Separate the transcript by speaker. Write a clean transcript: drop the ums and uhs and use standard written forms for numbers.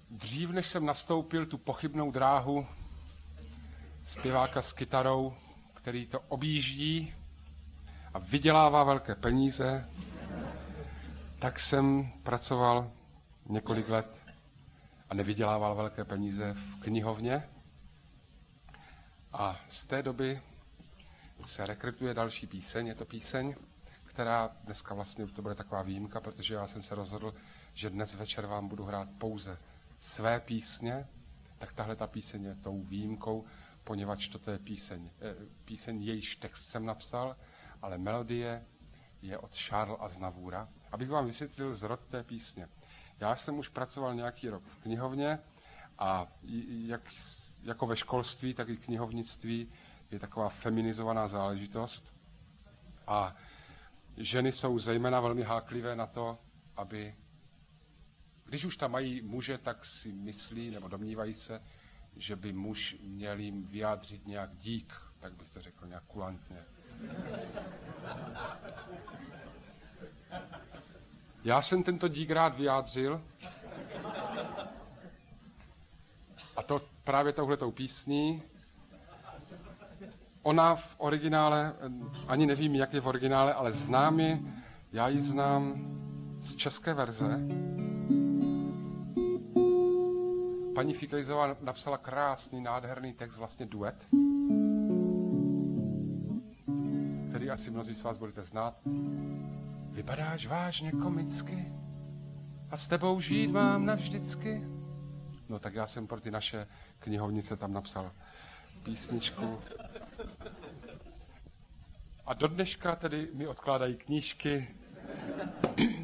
Speaker 1: Dřív, než jsem nastoupil tu pochybnou dráhu zpěváka s kytarou, který to objíždí a vydělává velké peníze, tak jsem pracoval několik let a nevydělával velké peníze v knihovně. A z té doby se rekrytuje další píseň. Je to píseň, která dneska vlastně to bude taková výjimka, protože já jsem se rozhodl, že dnes večer vám budu hrát pouze své písně, tak tahle ta píseň je tou výjimkou, poněvadž toto je píseň jejíž text jsem napsal, ale melodie je od Charlesa Aznavoura. Abych vám vysvětlil zrod té písně. Já jsem už pracoval nějaký rok v knihovně a jako ve školství, tak i knihovnictví je taková feminizovaná záležitost. A ženy jsou zejména velmi háklivé na to, aby, když už tam mají muže, tak si myslí nebo domnívají se, že by muž měl jim vyjádřit nějak dík, tak bych to řekl nějak kulantně. Já jsem tento dík rád vyjádřil a to právě touhletou písní. Ona v originále, ani nevím, jak je v originále, ale znám ji, já ji znám z české verze. Paní Figlejzová napsala krásný, nádherný text, vlastně duet, který asi mnozí z vás budete znát. Vypadáš vážně komicky a s tebou žít mám navždycky. No tak já jsem pro ty naše knihovnice tam napsal písničku. A do dneška tedy mi odkládají knížky